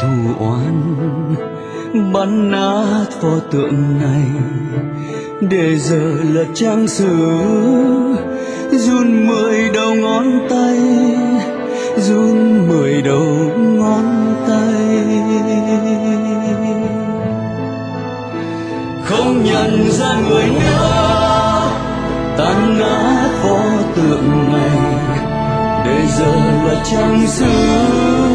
thù oán bắn nát pho tượng này, để giờ là trang sử run 10 đầu ngón tay, run 10 đầu ngón tay. Không nhận ra người nữa, tan nát pho tượng này, để giờ là trang sử